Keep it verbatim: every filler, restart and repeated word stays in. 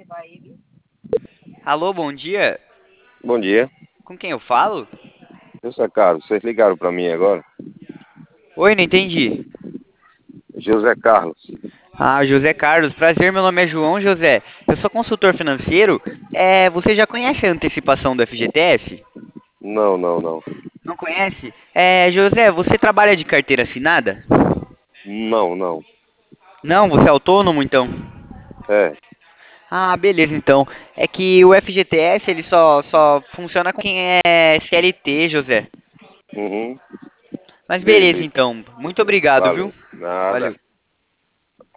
Alô, bom dia. Bom dia. Com quem eu falo? José Carlos, vocês ligaram para mim agora? Oi, não entendi. José Carlos. Ah, José Carlos, prazer, meu nome é João José. Eu sou consultor financeiro. É, você já conhece a antecipação do F G T S? Não, não, não. Não conhece? É, José, você trabalha de carteira assinada? Não, não. Não, você é autônomo então? É. Ah, beleza então. É que o F G T S ele só, só funciona com quem é C L T, José. Uhum. Mas beleza Beleza. então. Muito obrigado, viu? Valeu. Nada. Valeu.